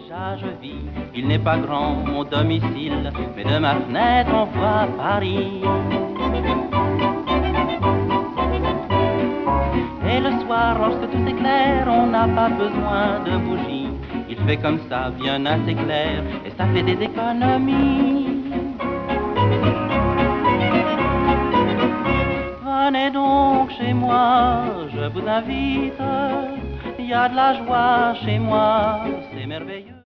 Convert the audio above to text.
Déjà je vis, il n'est pas grand mon domicile, mais de ma fenêtre on voit Paris. Et le soir, lorsque tout s'éclaire, on n'a pas besoin de bougies. Il fait comme ça, bien assez clair, et ça fait des économies. Venez donc chez moi, je vous invite. Il y a de la joie chez moi,